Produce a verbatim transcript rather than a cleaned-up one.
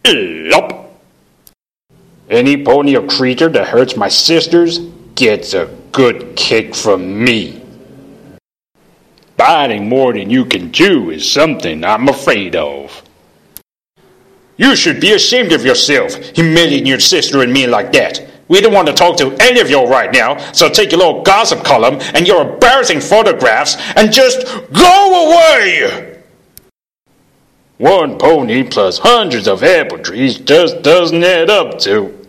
Yup. Any pony or creature that hurts my sisters gets a good kick from me. Biting more than you can chew is something I'm afraid of. You should be ashamed of yourself, humiliating your sister and me like that. We don't want to talk to any of you right now, so take your little gossip column and your embarrassing photographs and just go away! One pony plus hundreds of apple trees just doesn't add up to